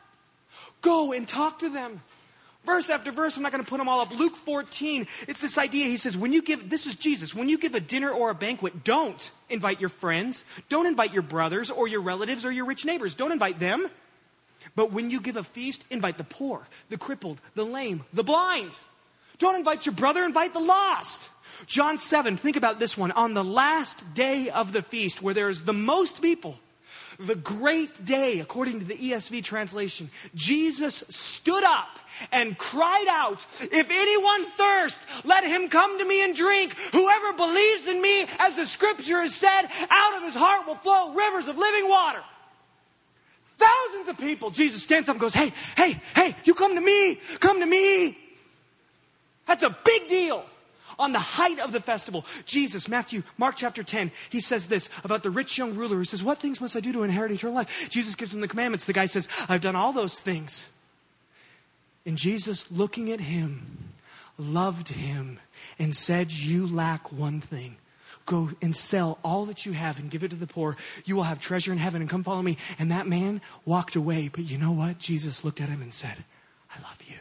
Go and talk to them. Verse after verse, I'm not going to put them all up. Luke fourteen, it's this idea. He says, when you give, this is Jesus, when you give a dinner or a banquet, don't invite your friends. Don't invite your brothers or your relatives or your rich neighbors. Don't invite them. But when you give a feast, invite the poor, the crippled, the lame, the blind. Don't invite your brother, invite the lost. John seven, think about this one. On the last day of the feast, where there's the most people, the great day, according to the E S V translation, Jesus stood up and cried out, "If anyone thirst, let him come to me and drink. Whoever believes in me, as the scripture has said, out of his heart will flow rivers of living water." Thousands of people. Jesus stands up and goes, "Hey, hey, hey, you come to me. Come to me." That's a big deal. On the height of the festival, Jesus, Matthew, Mark chapter ten, he says this about the rich young ruler who says, "What things must I do to inherit eternal life?" Jesus gives him the commandments. The guy says, "I've done all those things." And Jesus, looking at him, loved him and said, "You lack one thing. Go and sell all that you have and give it to the poor. You will have treasure in heaven, and come follow me." And that man walked away. But you know what? Jesus looked at him and said, "I love you."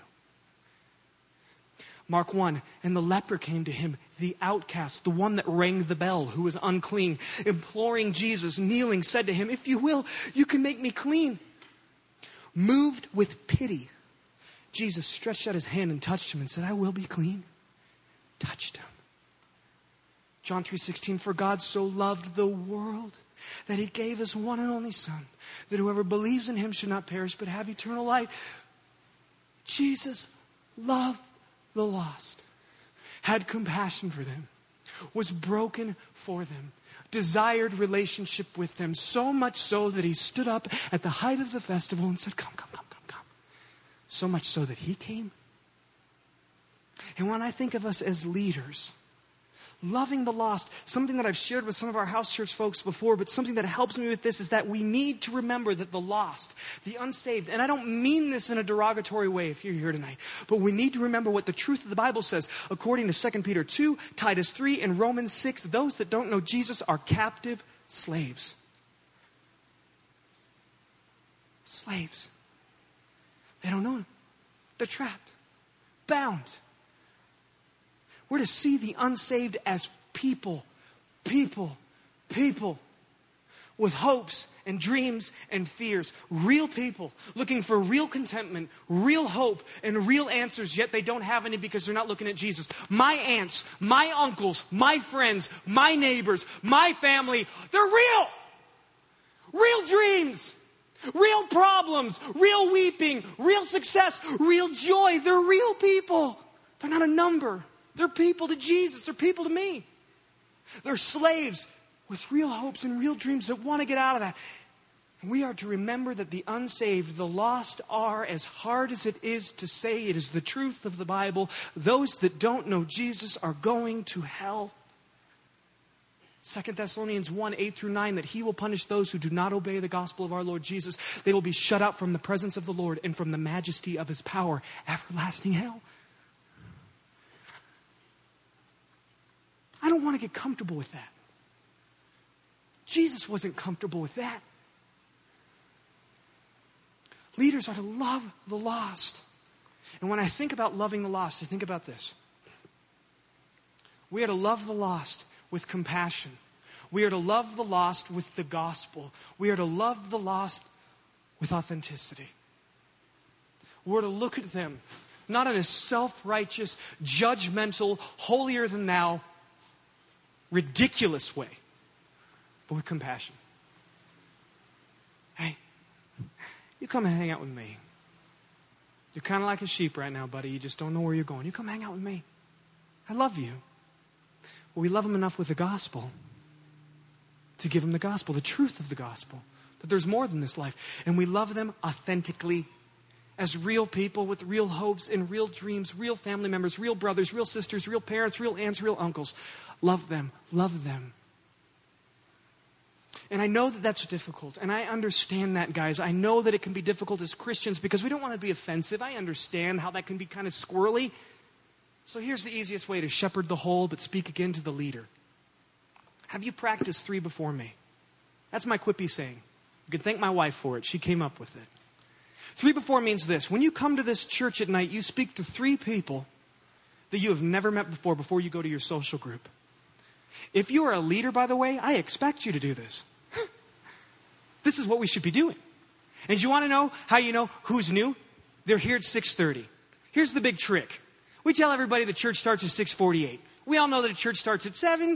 Mark one, and the leper came to him, the outcast, the one that rang the bell, who was unclean, imploring Jesus, kneeling, said to him, "If you will, you can make me clean." Moved with pity, Jesus stretched out his hand and touched him and said, "I will be clean." Touched him. John three sixteen, "For God so loved the world that he gave his one and only Son, that whoever believes in him should not perish but have eternal life." Jesus loved the lost, had compassion for them, was broken for them, desired relationship with them, so much so that he stood up at the height of the festival and said, "Come, come, come, come, come." So much so that he came. And when I think of us as leaders, loving the lost, something that I've shared with some of our house church folks before, but something that helps me with this is that we need to remember that the lost, the unsaved, and I don't mean this in a derogatory way if you're here tonight, but we need to remember what the truth of the Bible says. According to Second Peter two, Titus three, and Romans six, those that don't know Jesus are captive slaves. Slaves. They don't know him. They're trapped, bound. We're to see the unsaved as people, people, people with hopes and dreams and fears. Real people looking for real contentment, real hope, and real answers, yet they don't have any because they're not looking at Jesus. My aunts, my uncles, my friends, my neighbors, my family, they're real. Real dreams, real problems, real weeping, real success, real joy. They're real people. They're not a number. They're people to Jesus. They're people to me. They're slaves with real hopes and real dreams that want to get out of that. And we are to remember that the unsaved, the lost are, as hard as it is to say, it is the truth of the Bible, those that don't know Jesus are going to hell. Second Thessalonians one, eight through nine, that he will punish those who do not obey the gospel of our Lord Jesus. They will be shut out from the presence of the Lord and from the majesty of his power, everlasting hell. I don't want to get comfortable with that. Jesus wasn't comfortable with that. Leaders are to love the lost. And when I think about loving the lost, I think about this. We are to love the lost with compassion. We are to love the lost with the gospel. We are to love the lost with authenticity. We're to look at them not in a self-righteous, judgmental, holier than thou, ridiculous way, but with compassion. Hey, you come and hang out with me. You're kind of like a sheep right now, buddy. You just don't know where you're going. You come hang out with me. I love you. Well, we love them enough with the gospel to give them the gospel, the truth of the gospel, that there's more than this life. And we love them authentically as real people with real hopes and real dreams, real family members, real brothers, real sisters, real parents, real aunts, real uncles. Love them. Love them. And I know that that's difficult. And I understand that, guys. I know that it can be difficult as Christians because we don't want to be offensive. I understand how that can be kind of squirrely. So here's the easiest way to shepherd the whole but speak again to the leader. Have you practiced three before me? That's my quippy saying. You can thank my wife for it. She came up with it. Three before means this. When you come to this church at night, you speak to three people that you have never met before before you go to your social group. If you are a leader, by the way, I expect you to do this. This is what we should be doing. And you want to know how you know who's new? They're here at six thirty. Here's the big trick. We tell everybody the church starts at six forty-eight. We all know that the church starts at seven.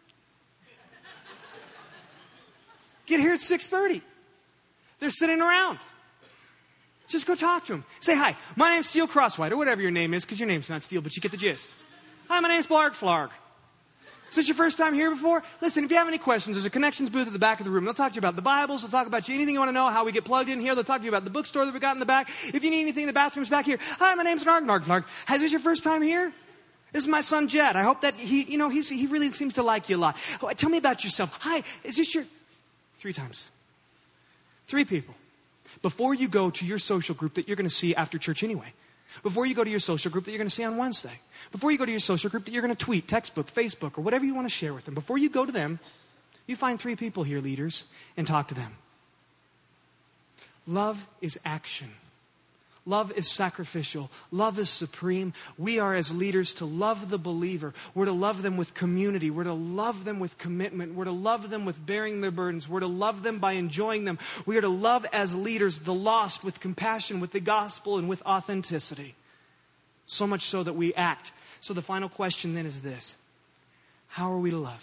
Get here at six thirty. They're sitting around. Just go talk to them. Say, hi, my name's Steele Crosswhite, or whatever your name is, because your name's not Steele, but you get the gist. Hi, my name's Blarg Flarg. Is this your first time here before? Listen, if you have any questions, there's a connections booth at the back of the room. They'll talk to you about the Bibles. They'll talk about you anything you want to know, how we get plugged in here. They'll talk to you about the bookstore that we got in the back. If you need anything, the bathroom's back here. Hi, my name's Narg Narg Flarg. Hi, is this your first time here? This is my son, Jed. I hope that he, you know, he's, he really seems to like you a lot. Oh, tell me about yourself. Hi, is this your... Three times. Three people. Before you go to your social group that you're going to see after church anyway. Before you go to your social group that you're going to see on Wednesday. Before you go to your social group that you're going to tweet, textbook, Facebook, or whatever you want to share with them. Before you go to them, you find three people here, leaders, and talk to them. Love is action. Love is sacrificial. Love is supreme. We are, as leaders, to love the believer. We're to love them with community. We're to love them with commitment. We're to love them with bearing their burdens. We're to love them by enjoying them. We are to love, as leaders, the lost with compassion, with the gospel, and with authenticity. So much so that we act. So the final question then is this. How are we to love?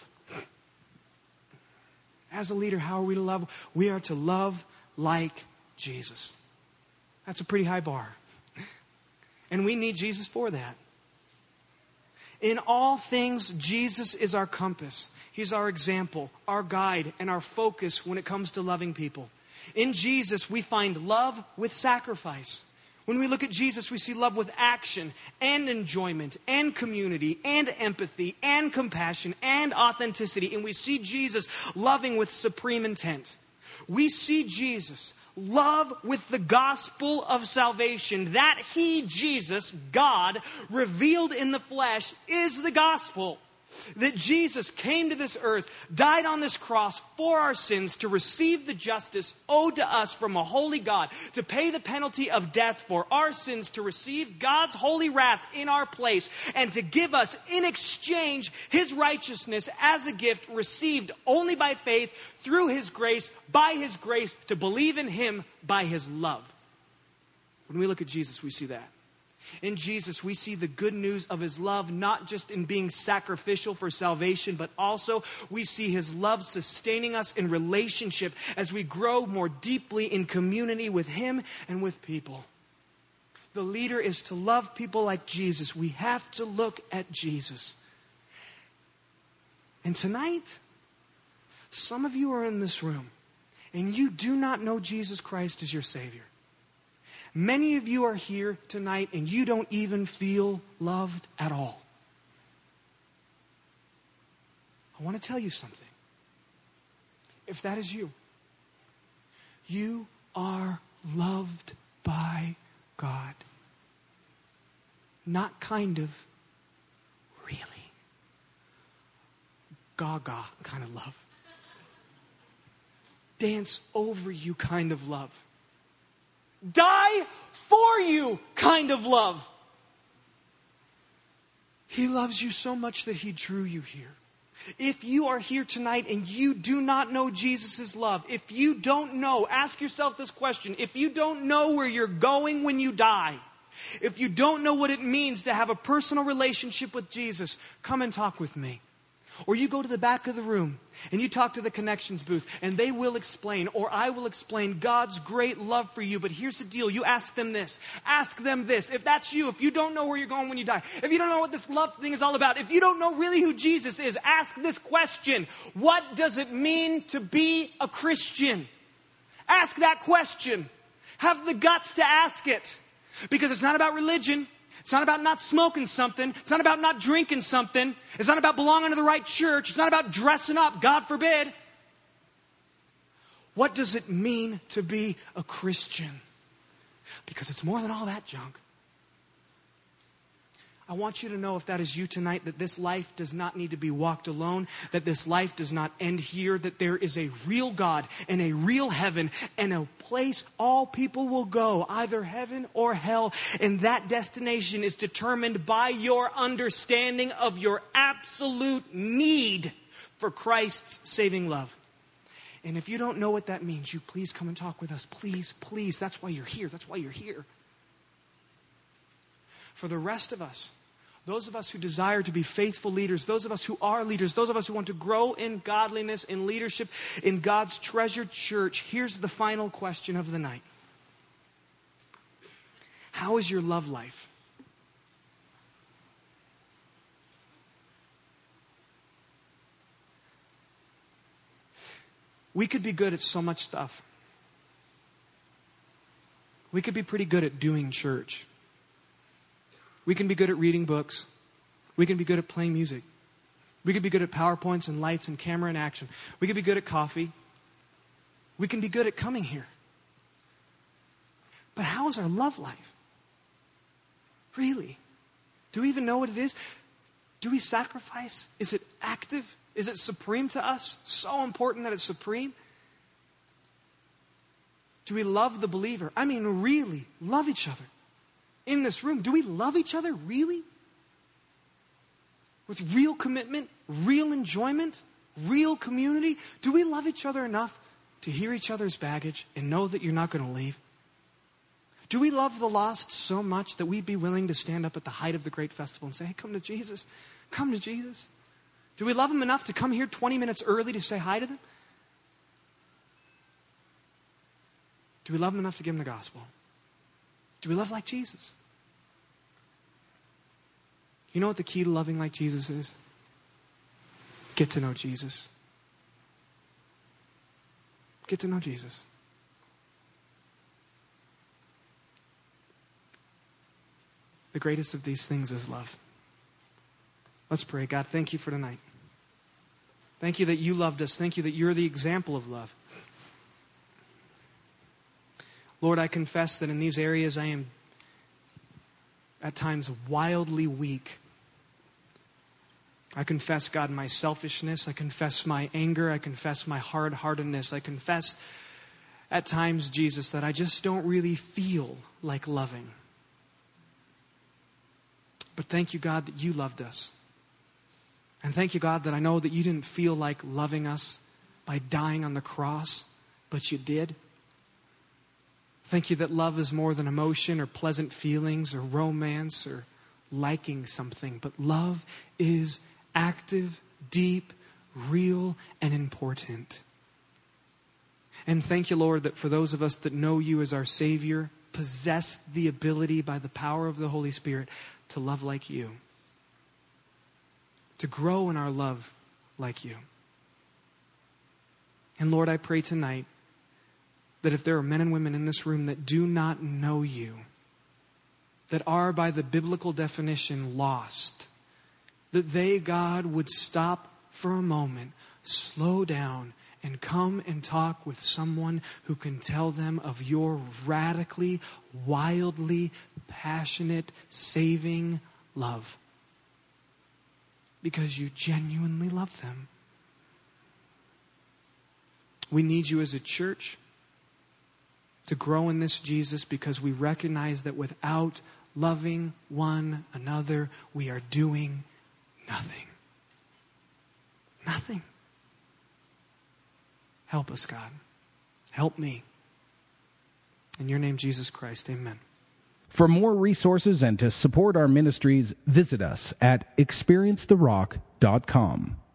As a leader, how are we to love? We are to love like Jesus. That's a pretty high bar. And we need Jesus for that. In all things, Jesus is our compass. He's our example, our guide, and our focus when it comes to loving people. In Jesus, we find love with sacrifice. When we look at Jesus, we see love with action and enjoyment and community and empathy and compassion and authenticity. And we see Jesus loving with supreme intent. We see Jesus love with the gospel of salvation. That He, Jesus, God, revealed in the flesh, is the gospel. That Jesus came to this earth, died on this cross for our sins, to receive the justice owed to us from a holy God, to pay the penalty of death for our sins, to receive God's holy wrath in our place, and to give us in exchange His righteousness as a gift received only by faith through His grace, by His grace, to believe in Him by His love. When we look at Jesus, we see that. In Jesus, we see the good news of His love, not just in being sacrificial for salvation, but also we see His love sustaining us in relationship as we grow more deeply in community with Him and with people. the leader is to love people like Jesus. We have to look at Jesus. And tonight, some of you are in this room and you do not know Jesus Christ as your Savior. Many of you are here tonight and you don't even feel loved at all. I want to tell you something. If that is you, you are loved by God. Not kind of, really. Gaga kind of love. Dance over you kind of love. Die for you kind of love. He loves you so much that He drew you here. If you are here tonight and you do not know Jesus' love, if you don't know, ask yourself this question. If you don't know where you're going when you die, if you don't know what it means to have a personal relationship with Jesus, come and talk with me. Or you go to the back of the room and you talk to the connections booth and they will explain, or I will explain God's great love for you. But here's the deal. You ask them this. Ask them this. If that's you, if you don't know where you're going when you die, if you don't know what this love thing is all about, if you don't know really who Jesus is, ask this question. What does it mean to be a Christian? Ask that question. Have the guts to ask it. Because it's not about religion. It's not about not smoking something. It's not about not drinking something. It's not about belonging to the right church. It's not about dressing up, God forbid. What does it mean to be a Christian? Because it's more than all that junk. I want you to know, if that is you tonight, that this life does not need to be walked alone, that this life does not end here, that there is a real God and a real heaven and a place all people will go, either heaven or hell, and that destination is determined by your understanding of your absolute need for Christ's saving love. And if you don't know what that means, you please come and talk with us. Please, please. That's why you're here. That's why you're here. For the rest of us, those of us who desire to be faithful leaders, those of us who are leaders, those of us who want to grow in godliness, in leadership, in God's treasured church, here's the final question of the night. How is your love life? We could be good at so much stuff. We could be pretty good at doing church. We can be good at reading books. We can be good at playing music. We could be good at PowerPoints and lights and camera and action. We could be good at coffee. We can be good at coming here. But how is our love life? Really? Do we even know what it is? Do we sacrifice? Is it active? Is it supreme to us? So important that it's supreme? Do we love the believer? I mean, really love each other? In this room, do we love each other really? With real commitment, real enjoyment, real community? Do we love each other enough to hear each other's baggage and know that you're not going to leave? Do we love the lost so much that we'd be willing to stand up at the height of the great festival and say, hey, come to Jesus, come to Jesus? Do we love them enough to come here twenty minutes early to say hi to them? Do we love them enough to give them the gospel? Do we love like Jesus? You know what the key to loving like Jesus is? Get to know Jesus. Get to know Jesus. The greatest of these things is love. Let's pray. God, thank you for tonight. Thank you that you loved us. Thank you that you're the example of love. Lord, I confess that in these areas I am at times wildly weak. I confess, God, my selfishness. I confess my anger. I confess my hard-heartedness. I confess at times, Jesus, that I just don't really feel like loving. But thank you, God, that you loved us. And thank you, God, that I know that you didn't feel like loving us by dying on the cross, but you did. Thank you that love is more than emotion or pleasant feelings or romance or liking something. But love is active, deep, real, and important. And thank you, Lord, that for those of us that know you as our Savior, possess the ability by the power of the Holy Spirit to love like you, to grow in our love like you. And Lord, I pray tonight that if there are men and women in this room that do not know you, that are by the biblical definition lost, that they, God, would stop for a moment, slow down, and come and talk with someone who can tell them of your radically, wildly, passionate, saving love. Because you genuinely love them. We need you as a church to grow in this Jesus, because we recognize that without loving one another, we are doing nothing. Nothing. Help us, God. Help me. In your name, Jesus Christ, amen. For more resources and to support our ministries, visit us at experience the rock dot com.